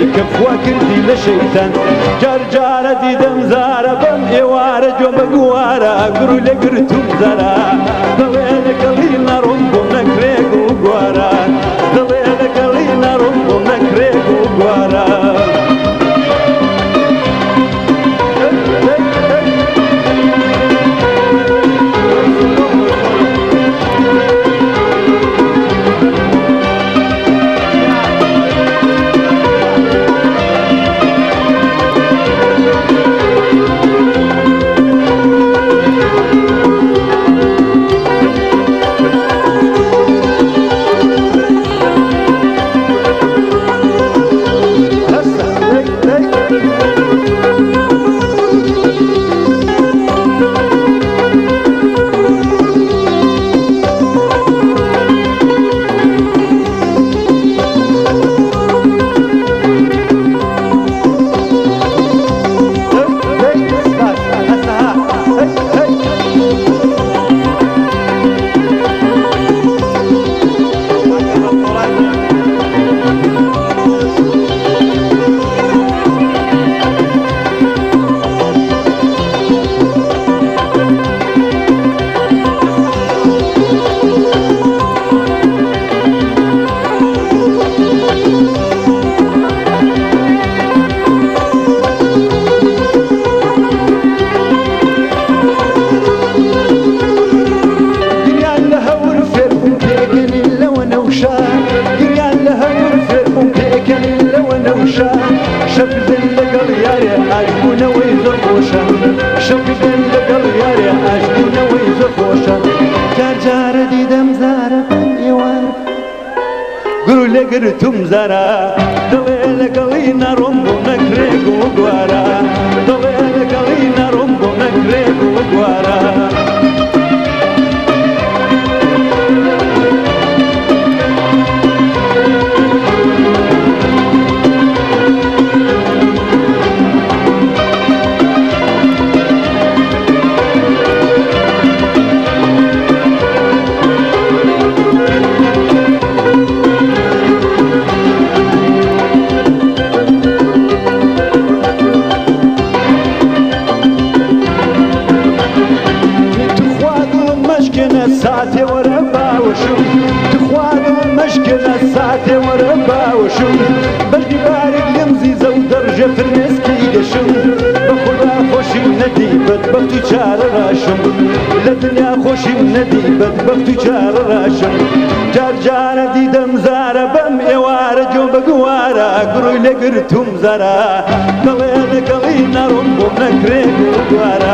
کە فوا کردی لە شەیتان جار جارە دیدەم زارە بەم ئێوارە گوێ بە گوارە گر و لە گرتوم زەرە دەڵێ لەگەڵی نەڕۆم بۆ نەکرێک و گوارە دەڵێ لەگەڵی نەڕۆم بۆ نەکرێک و گوارە گرتوم زەرە دڵێ لەگەڵی نەڕۆم بۆ نەکرێک و گوارە دڵێ لەگەڵی نەڕۆم بۆ نەکرێک و گوارە ساعتي ورا باوشم تخوانو مشكلة ساعتي ورا باوشم بجدي بارك يمزي زو درجة في المسكي قشم بخدا خوشي ندي بدبختي شار راشم لدنيا خوشي ندي بدبختي شار راشم جار جار ديدم زارة بم إوارة جو بقوارة قروي لقرتم زارة قلي لقلي نارم بو نكريك وقوارة